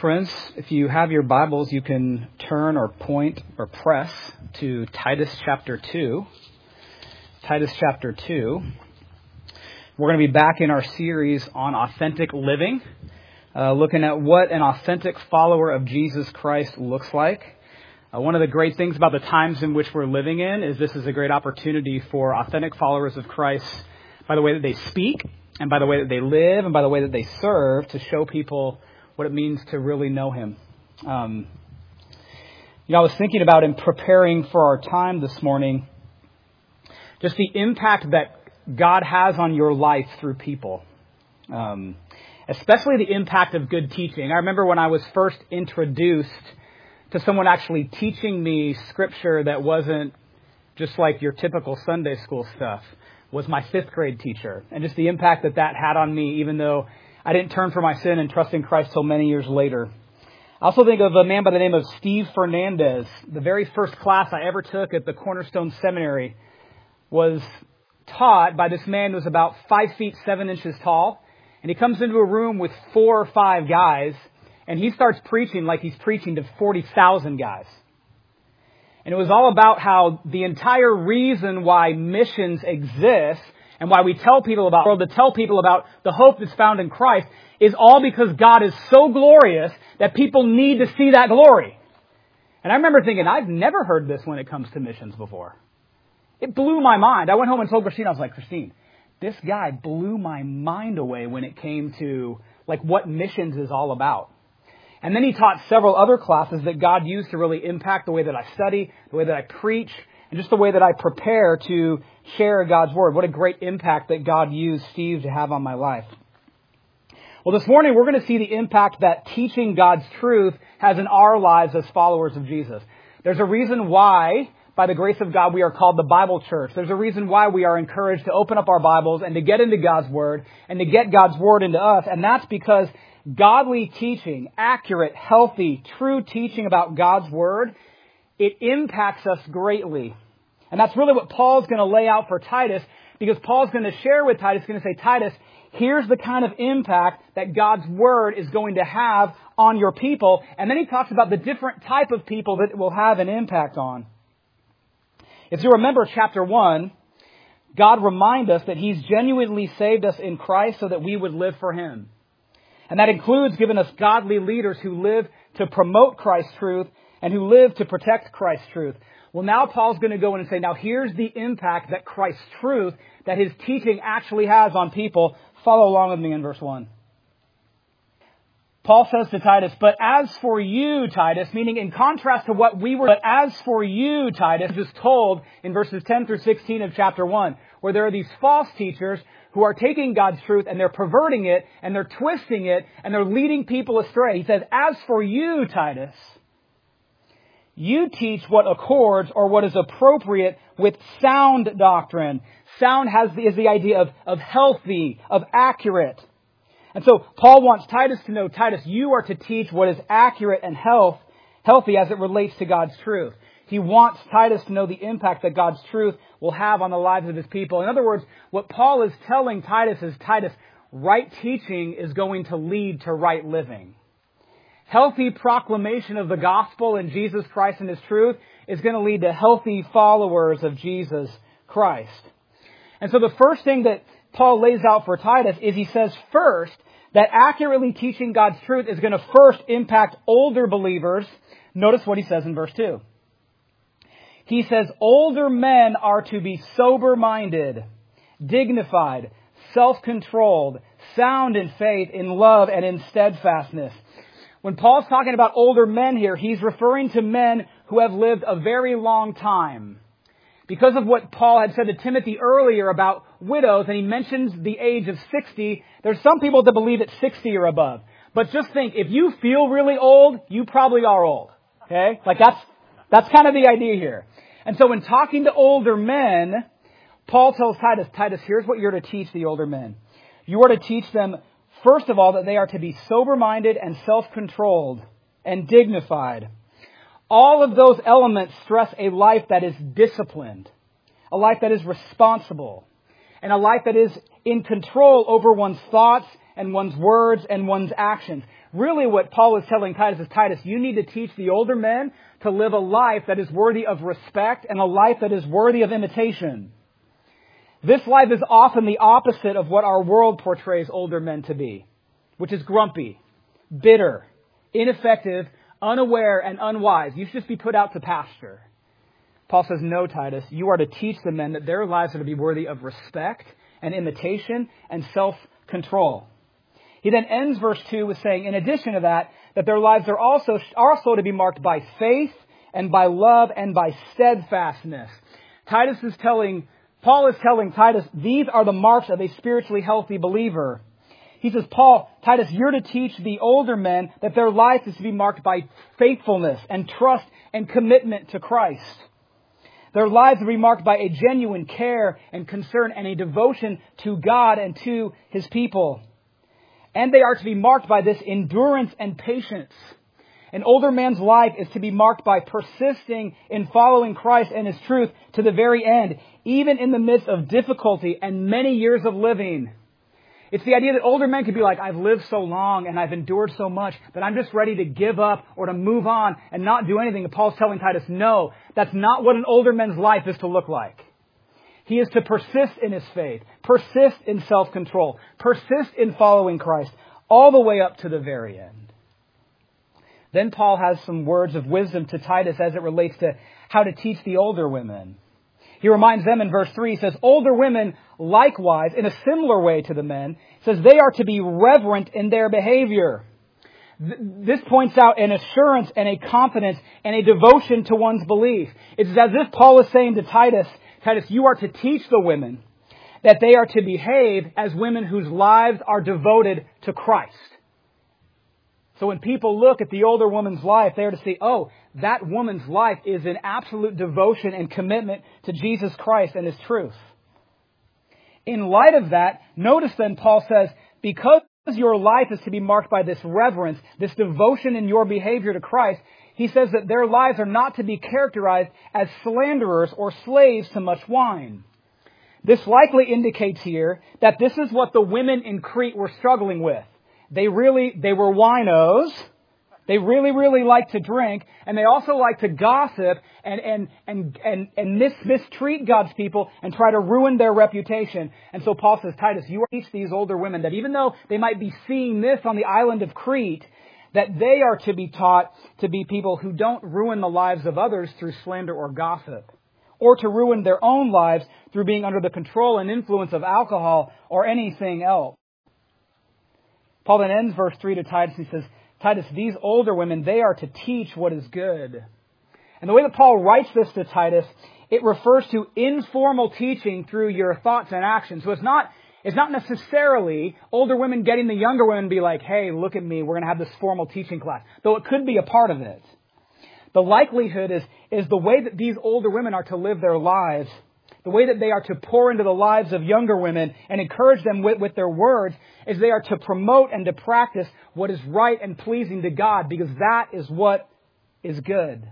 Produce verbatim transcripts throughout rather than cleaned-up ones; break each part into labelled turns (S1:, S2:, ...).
S1: friends, if you have your Bibles, you can turn or point or press to Titus chapter two. Titus chapter two. We're going to be back in our series on authentic living, uh, looking at what an authentic follower of Jesus Christ looks like. Uh, one of the great things about the times in which we're living in is this is a great opportunity for authentic followers of Christ by the way that they speak and by the way that they live and by the way that they serve to show people what it means to really know Him. Um, you know, I was thinking about in preparing for our time this morning, just the impact that God has on your life through people, um, especially the impact of good teaching. I remember when I was first introduced to someone actually teaching me scripture that wasn't just like your typical Sunday school stuff, was my fifth grade teacher, and just the impact that that had on me, even though I didn't turn from my sin and trust in Christ till many years later. I also think of a man by the name of Steve Fernandez. The very first class I ever took at the Cornerstone Seminary was taught by this man who was about five feet seven inches tall. And he comes into a room with four or five guys, and he starts preaching like he's preaching to forty thousand guys. And it was all about how the entire reason why missions exist and why we tell people about, or to tell people about the hope that's found in Christ is all because God is so glorious that people need to see that glory. And I remember thinking, I've never heard this when it comes to missions before. It blew my mind. I went home and told Christine, I was like, Christine, this guy blew my mind away when it came to like what missions is all about. And then he taught several other classes that God used to really impact the way that I study, the way that I preach, and just the way that I prepare to share God's Word. What a great impact that God used Steve to have on my life. Well, this morning we're going to see the impact that teaching God's truth has in our lives as followers of Jesus. There's a reason why, by the grace of God, we are called the Bible Church. There's a reason why we are encouraged to open up our Bibles and to get into God's Word and to get God's Word into us. And that's because godly teaching, accurate, healthy, true teaching about God's Word, it impacts us greatly. And that's really what Paul's going to lay out for Titus, because Paul's going to share with Titus, going to say, Titus, here's the kind of impact that God's Word is going to have on your people. And then he talks about the different type of people that it will have an impact on. If you remember chapter one, God reminds us that He's genuinely saved us in Christ so that we would live for Him. And that includes giving us godly leaders who live to promote Christ's truth and who live to protect Christ's truth. Well, now Paul's going to go in and say, now here's the impact that Christ's truth, that His teaching actually has on people. Follow along with me in verse one. Paul says to Titus, but as for you, Titus, meaning in contrast to what we were, but as for you, Titus, is told in verses ten through sixteen of chapter one, where there are these false teachers who are taking God's truth and they're perverting it and they're twisting it and they're leading people astray. He says, as for you, Titus, you teach what accords or what is appropriate with sound doctrine. Sound has the, is the idea of, of healthy, of accurate. And so Paul wants Titus to know, Titus, you are to teach what is accurate and health, healthy as it relates to God's truth. He wants Titus to know the impact that God's truth will have on the lives of His people. In other words, what Paul is telling Titus is, Titus, right teaching is going to lead to right living. Healthy proclamation of the gospel and Jesus Christ and His truth is going to lead to healthy followers of Jesus Christ. And so the first thing that Paul lays out for Titus is he says first that accurately teaching God's truth is going to first impact older believers. Notice what he says in verse two. He says, older men are to be sober-minded, dignified, self-controlled, sound in faith, in love, and in steadfastness. When Paul's talking about older men here, he's referring to men who have lived a very long time. Because of what Paul had said to Timothy earlier about widows, and he mentions the age of sixty, there's some people that believe it's sixty or above. But just think, if you feel really old, you probably are old. Okay? Like that's, that's kind of the idea here. And so when talking to older men, Paul tells Titus, Titus, here's what you're to teach the older men. You are to teach them, first of all, that they are to be sober-minded and self-controlled and dignified. All of those elements stress a life that is disciplined, a life that is responsible, and a life that is in control over one's thoughts and one's words and one's actions. Really what Paul is telling Titus is, Titus, you need to teach the older men to live a life that is worthy of respect and a life that is worthy of imitation. This life is often the opposite of what our world portrays older men to be, which is grumpy, bitter, ineffective, unaware, and unwise. You should just be put out to pasture. Paul says, no, Titus, you are to teach the men that their lives are to be worthy of respect and imitation and self-control. He then ends verse two with saying, in addition to that, that their lives are also, also to be marked by faith and by love and by steadfastness. Titus is telling, Paul is telling Titus, these are the marks of a spiritually healthy believer. He says, Paul, Titus, you're to teach the older men that their life is to be marked by faithfulness and trust and commitment to Christ. Their lives will be marked by a genuine care and concern and a devotion to God and to His people. And they are to be marked by this endurance and patience. An older man's life is to be marked by persisting in following Christ and His truth to the very end, even in the midst of difficulty and many years of living. It's the idea that older men could be like, I've lived so long and I've endured so much that I'm just ready to give up or to move on and not do anything. And Paul's telling Titus, no, that's not what an older man's life is to look like. He is to persist in his faith, persist in self-control, persist in following Christ, all the way up to the very end. Then Paul has some words of wisdom to Titus as it relates to how to teach the older women. He reminds them in verse three, he says, older women likewise, in a similar way to the men, says they are to be reverent in their behavior. This points out an assurance and a confidence and a devotion to one's belief. It's as if Paul is saying to Titus, Titus, you are to teach the women that they are to behave as women whose lives are devoted to Christ. So when people look at the older woman's life, they are to see, oh, that woman's life is in absolute devotion and commitment to Jesus Christ and His truth. In light of that, notice then Paul says, because your life is to be marked by this reverence, this devotion in your behavior to Christ, he says that their lives are not to be characterized as slanderers or slaves to much wine. This likely indicates here that this is what the women in Crete were struggling with. They really, they were winos. They really, really like to drink, and they also like to gossip and and and and, and mis- mistreat God's people and try to ruin their reputation. And so Paul says, Titus, you are to teach these older women that even though they might be seeing this on the island of Crete, that they are to be taught to be people who don't ruin the lives of others through slander or gossip, or to ruin their own lives through being under the control and influence of alcohol or anything else. Paul then ends verse three to Titus. He says, Titus, these older women, they are to teach what is good. And the way that Paul writes this to Titus, it refers to informal teaching through your thoughts and actions. So it's not, it's not necessarily older women getting the younger women to be like, hey, look at me, we're going to have this formal teaching class. Though it could be a part of it. The likelihood is, is the way that these older women are to live their lives, the way that they are to pour into the lives of younger women and encourage them with, with their words, is they are to promote and to practice what is right and pleasing to God, because that is what is good.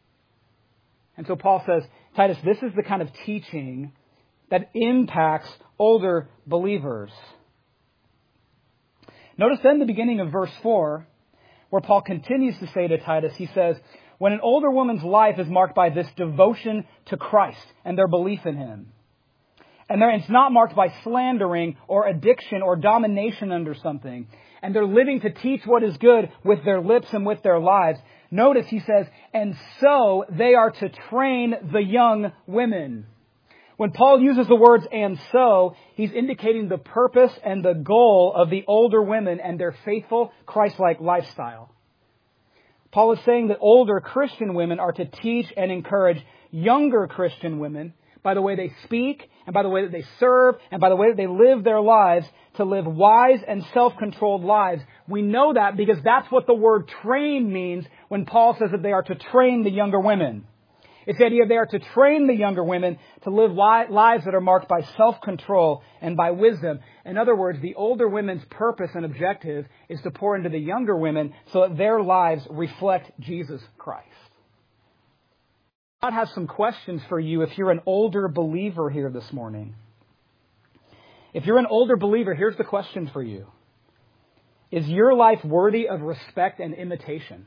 S1: And so Paul says, Titus, this is the kind of teaching that impacts older believers. Notice then the beginning of verse four, where Paul continues to say to Titus, he says, when an older woman's life is marked by this devotion to Christ and their belief in Him, and it's not marked by slandering or addiction or domination under something, and they're living to teach what is good with their lips and with their lives, notice he says, and so they are to train the young women. When Paul uses the words and so, he's indicating the purpose and the goal of the older women and their faithful Christ-like lifestyle. Paul is saying that older Christian women are to teach and encourage younger Christian women by the way they speak and by the way that they serve and by the way that they live their lives to live wise and self-controlled lives. We know that because that's what the word train means when Paul says that they are to train the younger women. It's the idea they are to train the younger women to live lives that are marked by self-control and by wisdom. In other words, the older women's purpose and objective is to pour into the younger women so that their lives reflect Jesus Christ. God has some questions for you if you're an older believer here this morning. If you're an older believer, here's the question for you. Is your life worthy of respect and imitation?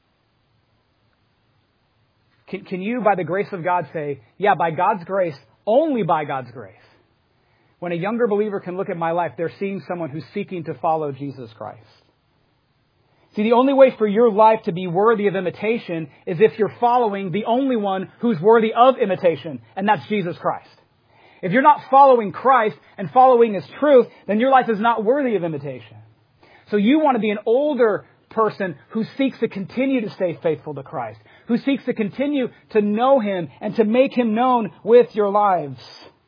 S1: Can, can you, by the grace of God, say, yeah, by God's grace, only by God's grace? When a younger believer can look at my life, they're seeing someone who's seeking to follow Jesus Christ. See, the only way for your life to be worthy of imitation is if you're following the only one who's worthy of imitation, and that's Jesus Christ. If you're not following Christ and following His truth, then your life is not worthy of imitation. So you want to be an older person who seeks to continue to stay faithful to Christ, who seeks to continue to know Him and to make Him known with your lives.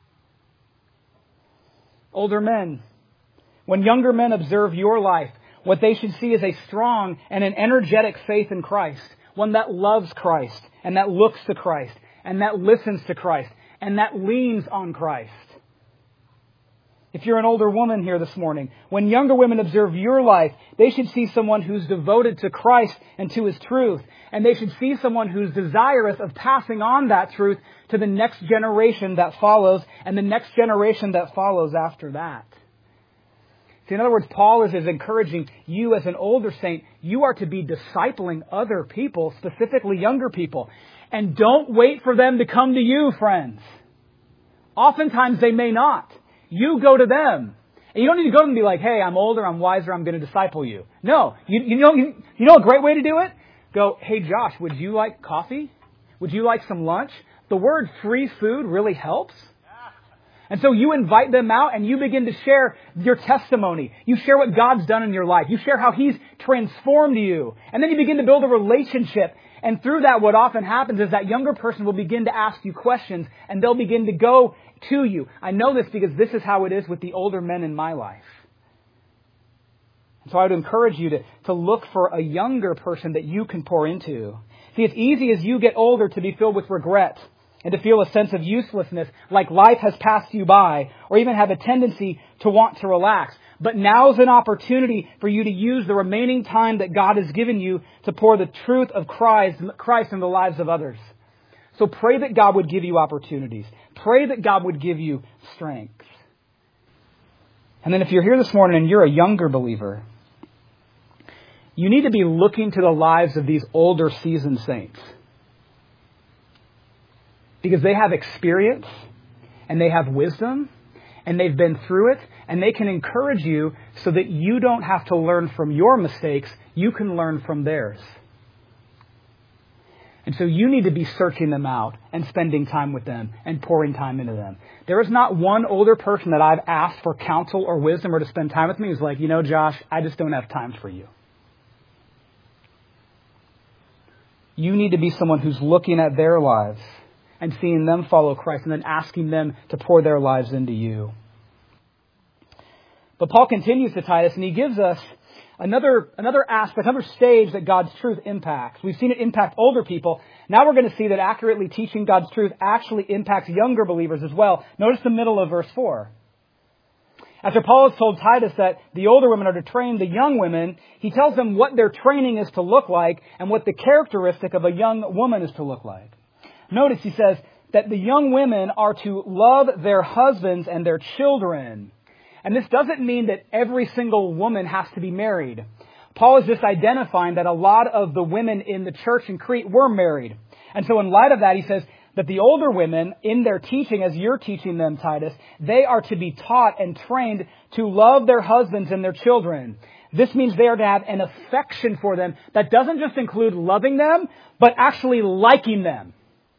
S1: Older men, when younger men observe your life, what they should see is a strong and an energetic faith in Christ, one that loves Christ and that looks to Christ and that listens to Christ and that leans on Christ. If you're an older woman here this morning, when younger women observe your life, they should see someone who's devoted to Christ and to His truth. And they should see someone who's desirous of passing on that truth to the next generation that follows and the next generation that follows after that. See, in other words, Paul is, is encouraging you as an older saint, you are to be discipling other people, specifically younger people. And don't wait for them to come to you, friends. Oftentimes they may not. You go to them. And you don't need to go to them and be like, hey, I'm older, I'm wiser, I'm going to disciple you. No. You, you know, you, you know a great way to do it? Go, hey, Josh, would you like coffee? Would you like some lunch? The word free food really helps. And so you invite them out and you begin to share your testimony. You share what God's done in your life. You share how He's transformed you. And then you begin to build a relationship. And through that, what often happens is that younger person will begin to ask you questions and they'll begin to go to you. I know this because this is how it is with the older men in my life. And so I would encourage you to, to look for a younger person that you can pour into. See, it's easy as you get older to be filled with regret and to feel a sense of uselessness, like life has passed you by, or even have a tendency to want to relax. But now's an opportunity for you to use the remaining time that God has given you to pour the truth of Christ, Christ in the lives of others. So pray that God would give you opportunities. Pray that God would give you strength. And then if you're here this morning and you're a younger believer, you need to be looking to the lives of these older seasoned saints. Because they have experience and they have wisdom and they've been through it and they can encourage you so that you don't have to learn from your mistakes. You can learn from theirs. And so you need to be searching them out and spending time with them and pouring time into them. There is not one older person that I've asked for counsel or wisdom or to spend time with me who's like, you know, Josh, I just don't have time for you. You need to be someone who's looking at their lives and seeing them follow Christ and then asking them to pour their lives into you. But Paul continues to Titus and he gives us another, another aspect, another stage that God's truth impacts. We've seen it impact older people. Now we're going to see that accurately teaching God's truth actually impacts younger believers as well. Notice the middle of verse four. After Paul has told Titus that the older women are to train the young women, he tells them what their training is to look like and what the characteristic of a young woman is to look like. Notice he says that the young women are to love their husbands and their children. And this doesn't mean that every single woman has to be married. Paul is just identifying that a lot of the women in the church in Crete were married. And so in light of that, he says that the older women, in their teaching, as you're teaching them, Titus, they are to be taught and trained to love their husbands and their children. This means they are to have an affection for them that doesn't just include loving them, but actually liking them.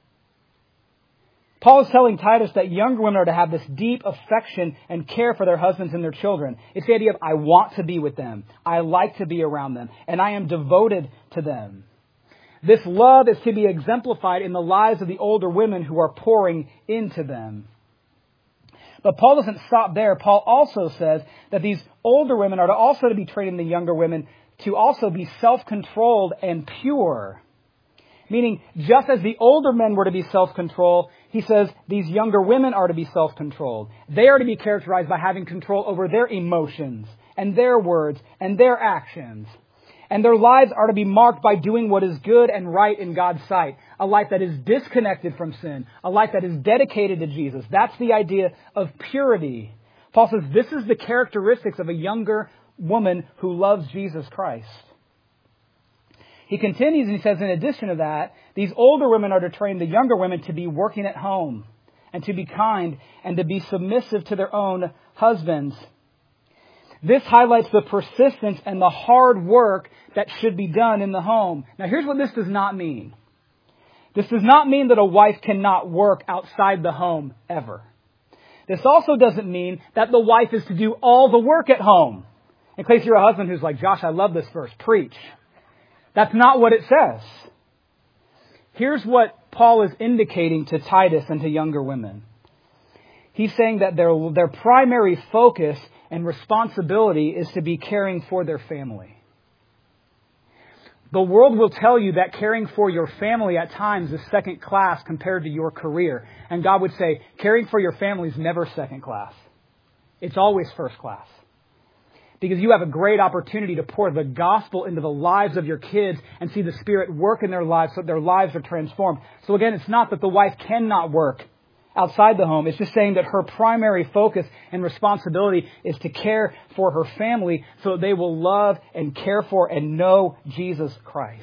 S1: Paul is telling Titus that younger women are to have this deep affection and care for their husbands and their children. It's the idea of, I want to be with them. I like to be around them. And I am devoted to them. This love is to be exemplified in the lives of the older women who are pouring into them. But Paul doesn't stop there. Paul also says that these older women are to also to be training the younger women to also be self-controlled and pure. Meaning, just as the older men were to be self-controlled, he says these younger women are to be self-controlled. They are to be characterized by having control over their emotions and their words and their actions. And their lives are to be marked by doing what is good and right in God's sight. A life that is disconnected from sin. A life that is dedicated to Jesus. That's the idea of purity. Paul says this is the characteristics of a younger woman who loves Jesus Christ. He continues and he says, in addition to that, these older women are to train the younger women to be working at home and to be kind and to be submissive to their own husbands. This highlights the persistence and the hard work that should be done in the home. Now, here's what this does not mean. This does not mean that a wife cannot work outside the home ever. This also doesn't mean that the wife is to do all the work at home. In case you're a husband who's like, Josh, I love this verse. Preach. That's not what it says. Here's what Paul is indicating to Titus and to younger women. He's saying that their, their primary focus and responsibility is to be caring for their family. The world will tell you that caring for your family at times is second class compared to your career. And God would say, caring for your family is never second class. It's always first class. Because you have a great opportunity to pour the gospel into the lives of your kids and see the Spirit work in their lives so that their lives are transformed. So again, it's not that the wife cannot work outside the home. It's just saying that her primary focus and responsibility is to care for her family so that they will love and care for and know Jesus Christ.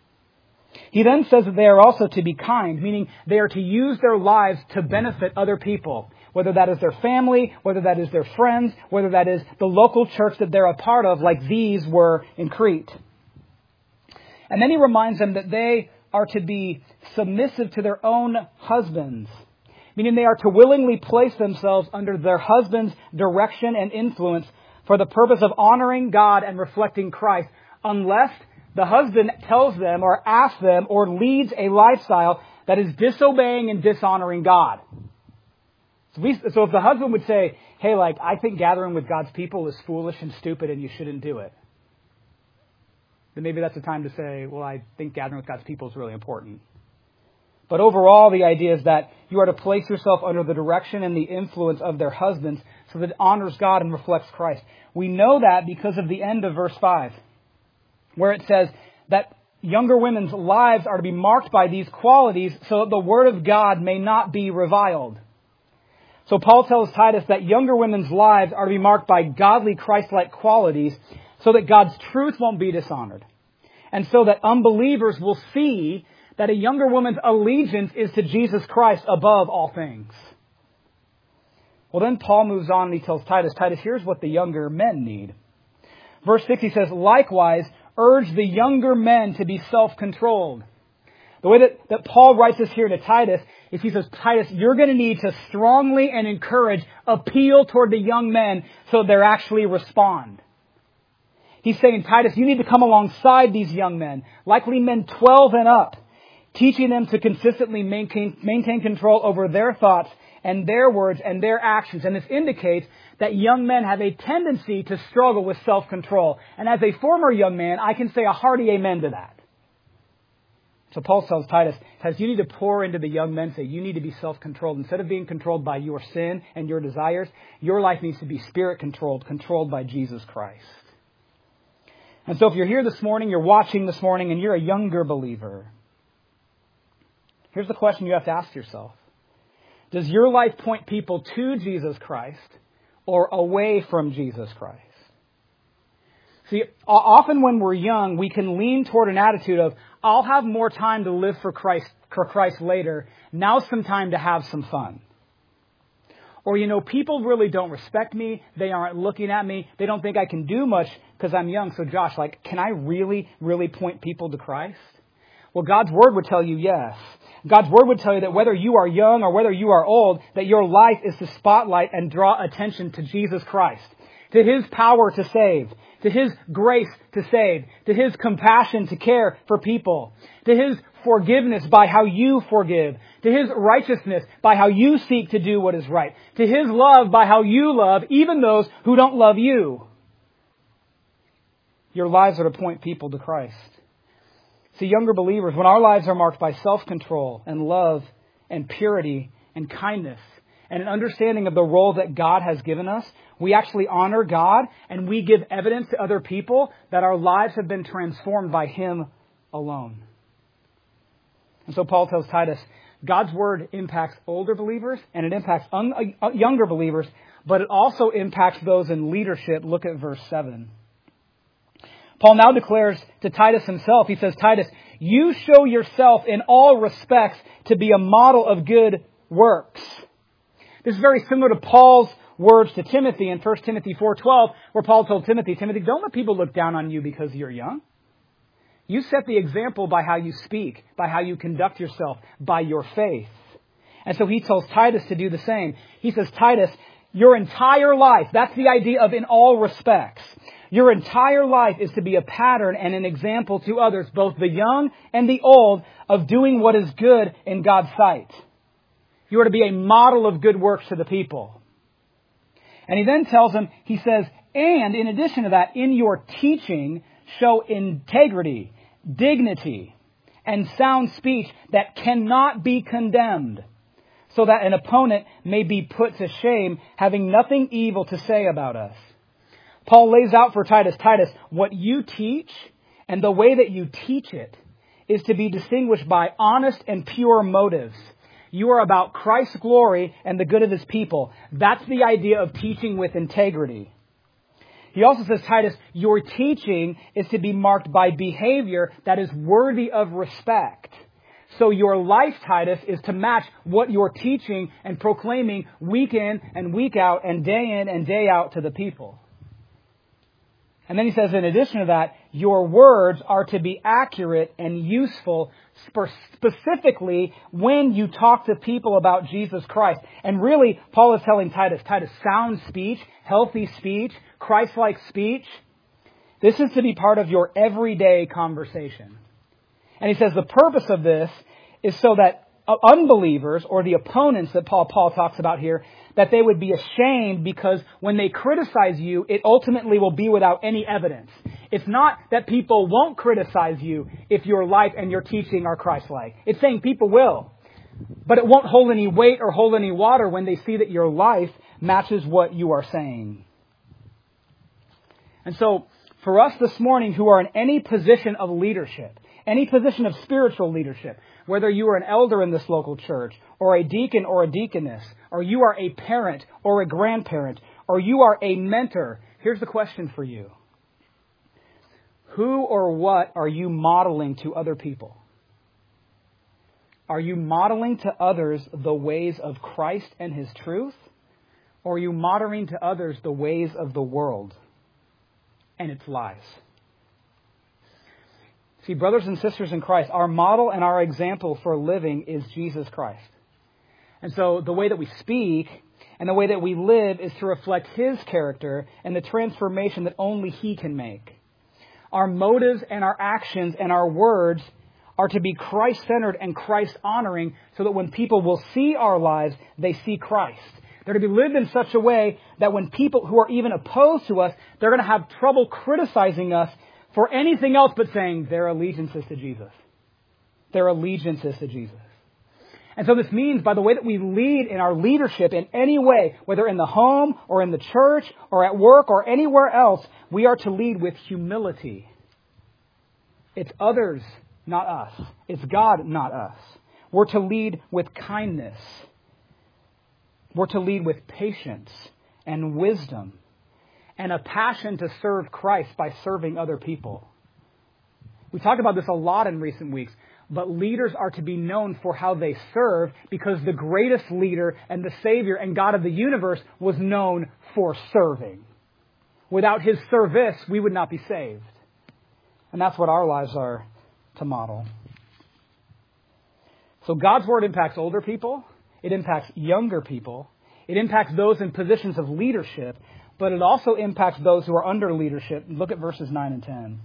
S1: He then says that they are also to be kind, meaning they are to use their lives to benefit other people. Whether that is their family, whether that is their friends, whether that is the local church that they're a part of, like these were in Crete. And then he reminds them that they are to be submissive to their own husbands, meaning they are to willingly place themselves under their husband's direction and influence for the purpose of honoring God and reflecting Christ, unless the husband tells them or asks them or leads a lifestyle that is disobeying and dishonoring God. So, we, so if the husband would say, hey, like, I think gathering with God's people is foolish and stupid and you shouldn't do it, then maybe that's a time to say, well, I think gathering with God's people is really important. But overall, the idea is that you are to place yourself under the direction and the influence of their husbands so that it honors God and reflects Christ. We know that because of the end of verse five, where it says that younger women's lives are to be marked by these qualities so that the word of God may not be reviled. So Paul tells Titus that younger women's lives are to be marked by godly Christ-like qualities so that God's truth won't be dishonored. And so that unbelievers will see that a younger woman's allegiance is to Jesus Christ above all things. Well, then Paul moves on and he tells Titus, Titus, here's what the younger men need. Verse six, he says, likewise, urge the younger men to be self-controlled. The way that, that Paul writes this here to Titus is he says, Titus, you're going to need to strongly and encourage, appeal toward the young men so they actually respond. He's saying, Titus, you need to come alongside these young men, likely men twelve and up, teaching them to consistently maintain, maintain control over their thoughts and their words and their actions. And this indicates that young men have a tendency to struggle with self-control. And as a former young man, I can say a hearty amen to that. So Paul tells Titus, Titus, you need to pour into the young men, say you need to be self-controlled. Instead of being controlled by your sin and your desires, your life needs to be spirit-controlled, controlled by Jesus Christ. And so if you're here this morning, you're watching this morning, and you're a younger believer, here's the question you have to ask yourself. Does your life point people to Jesus Christ or away from Jesus Christ? See, often when we're young, we can lean toward an attitude of, I'll have more time to live for Christ, for Christ later. Now's some time to have some fun. Or, you know, people really don't respect me. They aren't looking at me. They don't think I can do much because I'm young. So Josh, like, can I really, really point people to Christ? Well, God's Word would tell you yes. God's Word would tell you that whether you are young or whether you are old, that your life is to spotlight and draw attention to Jesus Christ, to His power to save, to His grace to save, to His compassion to care for people, to His forgiveness by how you forgive, to His righteousness by how you seek to do what is right, to His love by how you love even those who don't love you. Your lives are to point people to Christ. See, younger believers, when our lives are marked by self-control and love and purity and kindness and an understanding of the role that God has given us, we actually honor God and we give evidence to other people that our lives have been transformed by Him alone. And so Paul tells Titus, God's Word impacts older believers and it impacts un- younger believers, but it also impacts those in leadership. Look at verse seven. Paul now declares to Titus himself, he says, Titus, you show yourself in all respects to be a model of good works. This is very similar to Paul's words to Timothy in First Timothy four twelve, where Paul told Timothy, Timothy, don't let people look down on you because you're young. You set the example by how you speak, by how you conduct yourself, by your faith. And so he tells Titus to do the same. He says, Titus, your entire life, that's the idea of in all respects. Your entire life is to be a pattern and an example to others, both the young and the old, of doing what is good in God's sight. You are to be a model of good works to the people. And he then tells them, he says, and in addition to that, in your teaching, show integrity, dignity, and sound speech that cannot be condemned, so that an opponent may be put to shame, having nothing evil to say about us. Paul lays out for Titus, Titus, what you teach and the way that you teach it is to be distinguished by honest and pure motives. You are about Christ's glory and the good of His people. That's the idea of teaching with integrity. He also says, Titus, your teaching is to be marked by behavior that is worthy of respect. So your life, Titus, is to match what you're teaching and proclaiming week in and week out and day in and day out to the people. And then he says, in addition to that, your words are to be accurate and useful, specifically when you talk to people about Jesus Christ. And really, Paul is telling Titus, Titus, sound speech, healthy speech, Christ-like speech, this is to be part of your everyday conversation. And he says the purpose of this is so that unbelievers, or the opponents that Paul, Paul talks about here, that they would be ashamed because when they criticize you, it ultimately will be without any evidence. It's not that people won't criticize you if your life and your teaching are Christ-like. It's saying people will. But it won't hold any weight or hold any water when they see that your life matches what you are saying. And so, for us this morning who are in any position of leadership, any position of spiritual leadership, whether you are an elder in this local church, or a deacon or a deaconess, or you are a parent or a grandparent, or you are a mentor, here's the question for you. Who or what are you modeling to other people? Are you modeling to others the ways of Christ and His truth? Or are you modeling to others the ways of the world and its lies? See, brothers and sisters in Christ, our model and our example for living is Jesus Christ. And so the way that we speak and the way that we live is to reflect His character and the transformation that only He can make. Our motives and our actions and our words are to be Christ-centered and Christ-honoring so that when people will see our lives, they see Christ. They're to be lived in such a way that when people who are even opposed to us, they're going to have trouble criticizing us for anything else but saying their allegiance is to Jesus. Their allegiance is to Jesus. And so this means by the way that we lead in our leadership in any way, whether in the home or in the church or at work or anywhere else, we are to lead with humility. It's others, not us. It's God, not us. We're to lead with kindness. We're to lead with patience and wisdom and a passion to serve Christ by serving other people. We talked about this a lot in recent weeks, but leaders are to be known for how they serve because the greatest leader and the Savior and God of the universe was known for serving. Without His service, we would not be saved. And that's what our lives are to model. So God's Word impacts older people. It impacts younger people. It impacts those in positions of leadership. But it also impacts those who are under leadership. Look at verses nine and ten.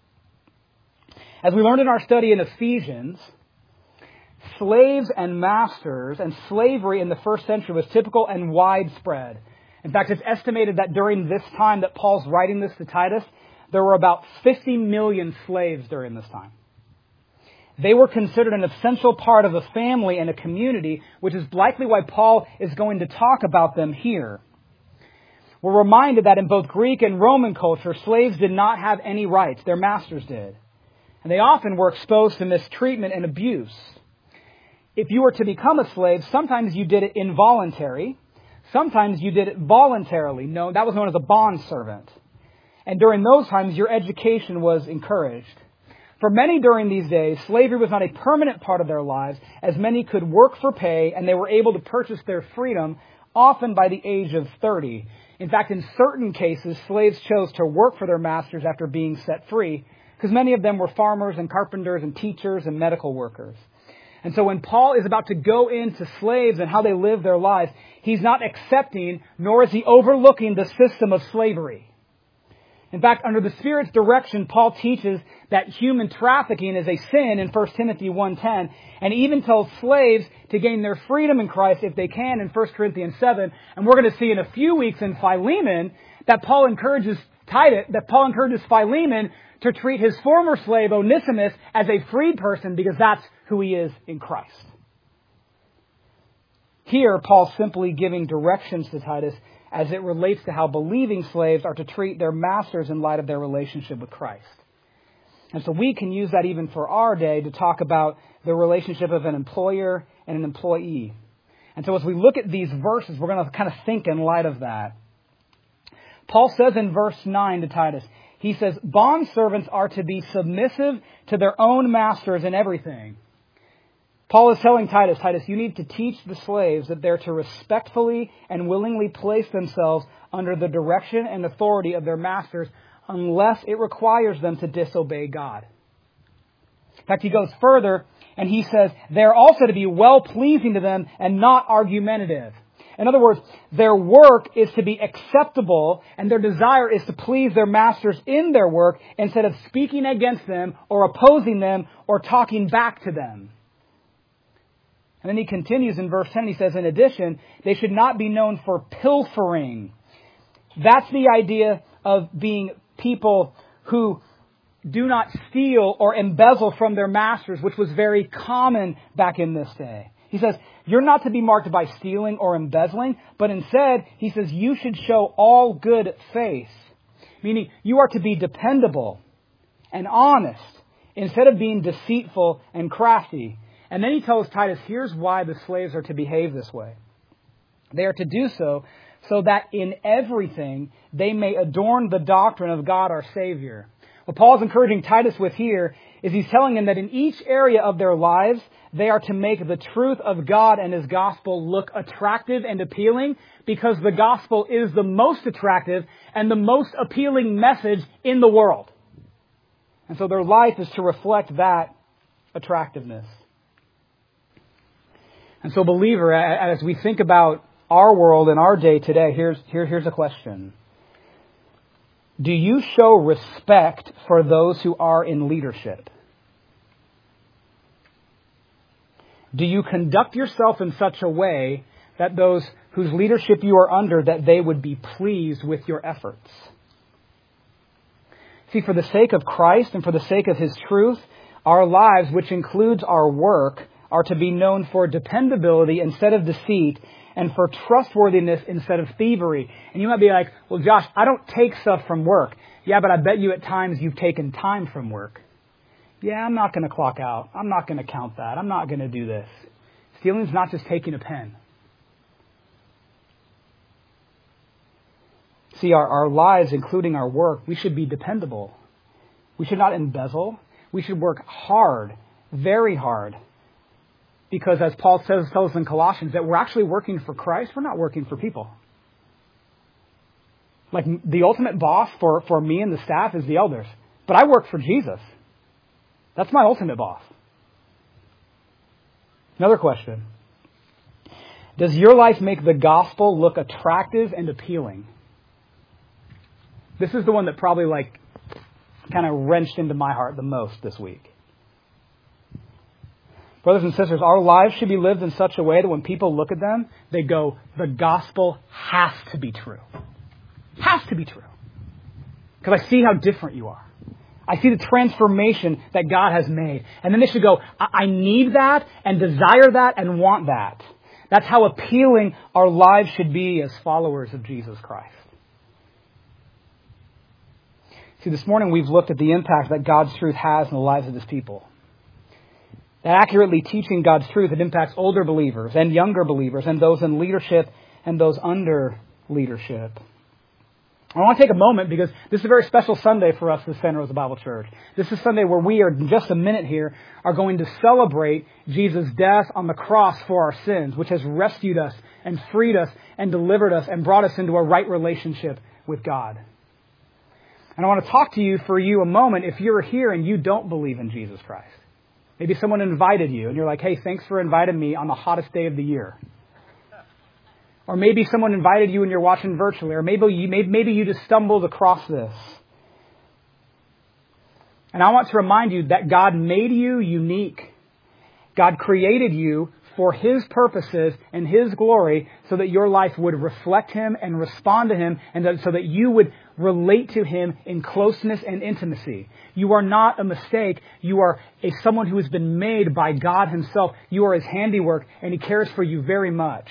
S1: As we learned in our study in Ephesians, slaves and masters and slavery in the first century was typical and widespread. In fact, it's estimated that during this time that Paul's writing this to Titus, there were about fifty million slaves during this time. They were considered an essential part of a family and a community, which is likely why Paul is going to talk about them here. We're reminded that in both Greek and Roman culture, slaves did not have any rights. Their masters did. And they often were exposed to mistreatment and abuse. If you were to become a slave, sometimes you did it involuntary. Sometimes you did it voluntarily. No, that was known as a bond servant. And during those times, your education was encouraged. For many during these days, slavery was not a permanent part of their lives, as many could work for pay, and they were able to purchase their freedom, often by the age of thirty. In fact, in certain cases, slaves chose to work for their masters after being set free, because many of them were farmers and carpenters and teachers and medical workers. And so when Paul is about to go into slaves and how they live their lives, he's not accepting, nor is he overlooking the system of slavery. In fact, under the Spirit's direction, Paul teaches that human trafficking is a sin in First Timothy one ten, and he even tells slaves to gain their freedom in Christ if they can in First Corinthians seven. And we're going to see in a few weeks in Philemon that Paul encourages Titus, that Paul encourages Philemon to treat his former slave Onesimus as a freed person because that's who he is in Christ. Here, Paul's simply giving directions to Titus as it relates to how believing slaves are to treat their masters in light of their relationship with Christ. And so we can use that even for our day to talk about the relationship of an employer and an employee. And so as we look at these verses, we're going to kind of think in light of that. Paul says in verse nine to Titus, he says, bondservants are to be submissive to their own masters in everything. Paul is telling Titus, Titus, you need to teach the slaves that they're to respectfully and willingly place themselves under the direction and authority of their masters unless it requires them to disobey God. In fact, he goes further and he says they're also to be well-pleasing to them and not argumentative. In other words, their work is to be acceptable and their desire is to please their masters in their work instead of speaking against them or opposing them or talking back to them. And then he continues in verse ten, he says, in addition, they should not be known for pilfering. That's the idea of being people who do not steal or embezzle from their masters, which was very common back in this day. He says, you're not to be marked by stealing or embezzling, but instead, he says, you should show all good faith. Meaning, you are to be dependable and honest instead of being deceitful and crafty. And then he tells Titus, here's why the slaves are to behave this way. They are to do so so that in everything they may adorn the doctrine of God our Savior. What Paul's encouraging Titus with here is he's telling him that in each area of their lives, they are to make the truth of God and His gospel look attractive and appealing because the gospel is the most attractive and the most appealing message in the world. And so their life is to reflect that attractiveness. And so, believer, as we think about our world and our day today, here's, here, here's a question. Do you show respect for those who are in leadership? Do you conduct yourself in such a way that those whose leadership you are under, that they would be pleased with your efforts? See, for the sake of Christ and for the sake of His truth, our lives, which includes our work, are to be known for dependability instead of deceit and for trustworthiness instead of thievery. And you might be like, well, Josh, I don't take stuff from work. Yeah, but I bet you at times you've taken time from work. Yeah, I'm not going to clock out. I'm not going to count that. I'm not going to do this. Stealing is not just taking a pen. See, our, our lives, including our work, we should be dependable. We should not embezzle. We should work hard, very hard. Because as Paul says, tells us in Colossians, that we're actually working for Christ. We're not working for people. Like the ultimate boss for, for me and the staff is the elders. But I work for Jesus. That's my ultimate boss. Another question. Does your life make the gospel look attractive and appealing? This is the one that probably like kind of wrenched into my heart the most this week. Brothers and sisters, our lives should be lived in such a way that when people look at them, they go, the gospel has to be true. Has to be true. Because I see how different you are. I see the transformation that God has made. And then they should go, I, I need that and desire that and want that. That's how appealing our lives should be as followers of Jesus Christ. See, this morning we've looked at the impact that God's truth has in the lives of His people. That accurately teaching God's truth, it impacts older believers and younger believers and those in leadership and those under leadership. I want to take a moment because this is a very special Sunday for us as Santa Rosa Bible Church. This is Sunday where we are, in just a minute here, are going to celebrate Jesus' death on the cross for our sins, which has rescued us and freed us and delivered us and brought us into a right relationship with God. And I want to talk to you for you a moment if you're here and you don't believe in Jesus Christ. Maybe someone invited you and you're like, hey, thanks for inviting me on the hottest day of the year. Or maybe someone invited you and you're watching virtually. Or maybe you, maybe you just stumbled across this. And I want to remind you that God made you unique. God created you for His purposes and His glory so that your life would reflect Him and respond to Him, and that, so that you would relate to Him in closeness and intimacy. You are not a mistake. You are a someone who has been made by God Himself. You are His handiwork, and He cares for you very much.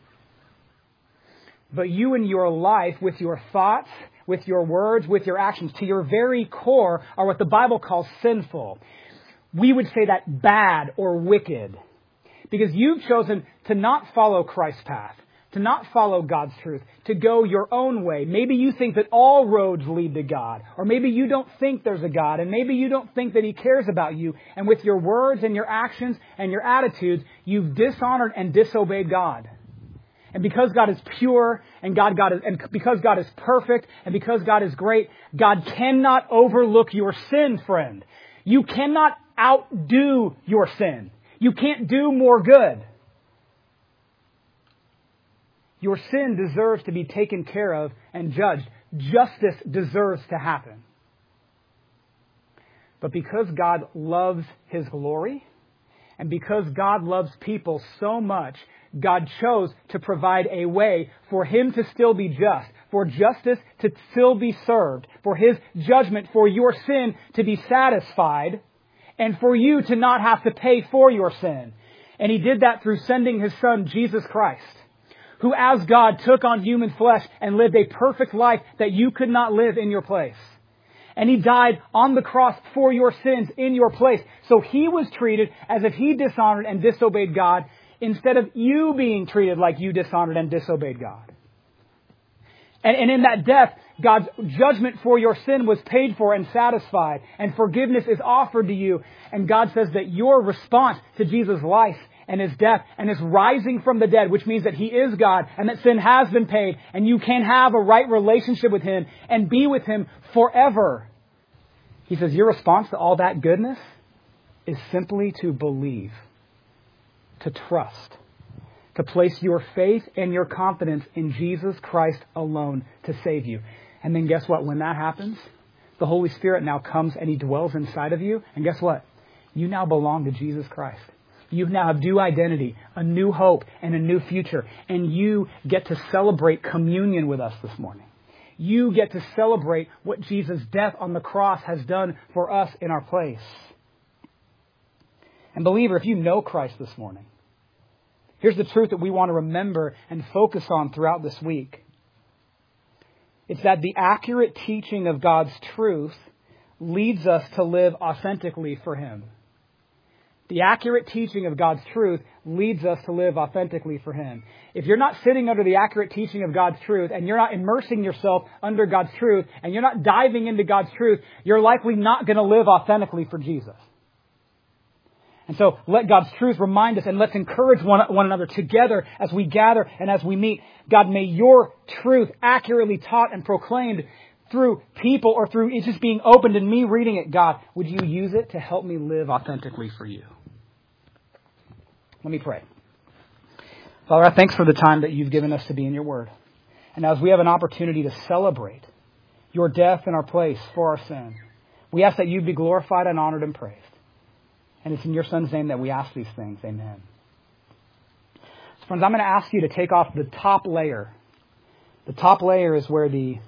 S1: But you in your life, with your thoughts, with your words, with your actions, to your very core, are what the Bible calls sinful. We would say that bad or wicked. Because you've chosen to not follow Christ's path, to not follow God's truth, to go your own way. Maybe you think that all roads lead to God. Or maybe you don't think there's a God. And maybe you don't think that He cares about you. And with your words and your actions and your attitudes, you've dishonored and disobeyed God. And because God is pure and God, God is, and because God is perfect and because God is great, God cannot overlook your sin, friend. You cannot outdo your sin. You can't do more good. Your sin deserves to be taken care of and judged. Justice deserves to happen. But because God loves His glory, and because God loves people so much, God chose to provide a way for Him to still be just, for justice to still be served, for His judgment for your sin to be satisfied, and for you to not have to pay for your sin. And He did that through sending His Son, Jesus Christ, who as God took on human flesh and lived a perfect life that you could not live in your place. And He died on the cross for your sins in your place. So He was treated as if He dishonored and disobeyed God, instead of you being treated like you dishonored and disobeyed God. And, and in that death, God's judgment for your sin was paid for and satisfied. And forgiveness is offered to you. And God says that your response to Jesus' life and His death and His rising from the dead, which means that He is God and that sin has been paid, and you can have a right relationship with Him and be with Him forever. He says your response to all that goodness is simply to believe, to trust, to place your faith and your confidence in Jesus Christ alone to save you. And then guess what? When that happens, the Holy Spirit now comes and He dwells inside of you. And guess what? You now belong to Jesus Christ. You now have new identity, a new hope, and a new future. And you get to celebrate communion with us this morning. You get to celebrate what Jesus' death on the cross has done for us in our place. And believer, if you know Christ this morning, here's the truth that we want to remember and focus on throughout this week. It's that the accurate teaching of God's truth leads us to live authentically for Him. The accurate teaching of God's truth leads us to live authentically for Him. If you're not sitting under the accurate teaching of God's truth, and you're not immersing yourself under God's truth, and you're not diving into God's truth, you're likely not going to live authentically for Jesus. And so let God's truth remind us, and let's encourage one, one another together as we gather and as we meet. God, may your truth accurately taught and proclaimed through people or through it just being opened and me reading it, God, would you use it to help me live authentically for you? Let me pray. Father, I thanks for the time that you've given us to be in your word. And as we have an opportunity to celebrate your death in our place for our sin, we ask that you be glorified and honored and praised. And it's in your Son's name that we ask these things. Amen. So friends, I'm going to ask you to take off the top layer. The top layer is where the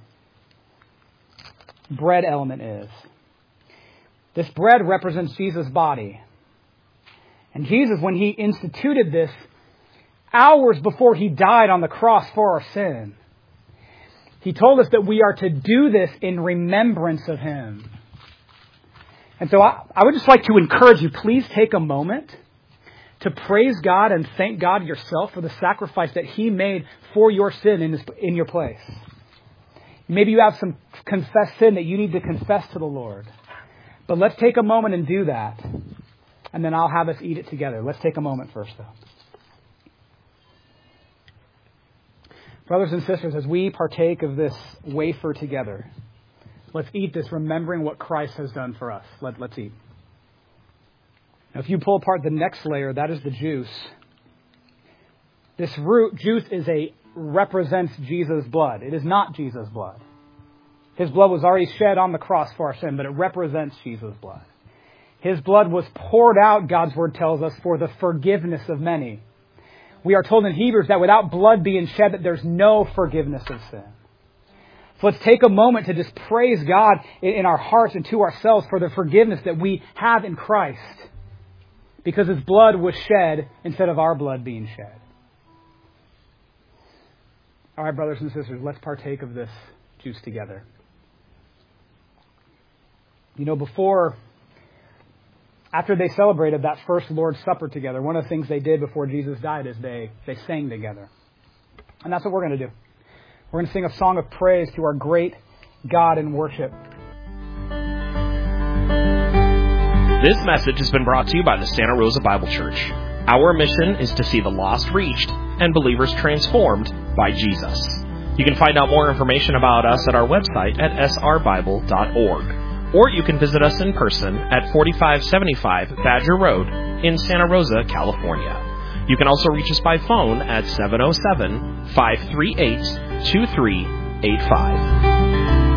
S1: bread element is. This bread represents Jesus' body. And Jesus, when He instituted this hours before He died on the cross for our sin, He told us that we are to do this in remembrance of Him. And so I, I would just like to encourage you, please take a moment to praise God and thank God yourself for the sacrifice that He made for your sin in, his, in your place. Maybe you have some confessed sin that you need to confess to the Lord. But let's take a moment and do that. And then I'll have us eat it together. Let's take a moment first, though. Brothers and sisters, as we partake of this wafer together, let's eat this remembering what Christ has done for us. Let, let's eat. Now, if you pull apart the next layer, that is the juice. This root juice is a represents Jesus' blood. It is not Jesus' blood. His blood was already shed on the cross for our sin, but it represents Jesus' blood. His blood was poured out, God's word tells us, for the forgiveness of many. We are told in Hebrews that without blood being shed, that there's no forgiveness of sin. So let's take a moment to just praise God in our hearts and to ourselves for the forgiveness that we have in Christ, because His blood was shed instead of our blood being shed. All right, brothers and sisters, let's partake of this juice together. You know, before, after they celebrated that first Lord's Supper together, one of the things they did before Jesus died is they, they sang together. And that's what we're going to do. We're going to sing a song of praise to our great God in worship.
S2: This message has been brought to you by the Santa Rosa Bible Church. Our mission is to see the lost reached and believers transformed by Jesus. You can find out more information about us at our website at s r bible dot org. Or you can visit us in person at forty-five seventy-five Badger Road in Santa Rosa, California. You can also reach us by phone at seven oh seven, five three eight, two three eight five.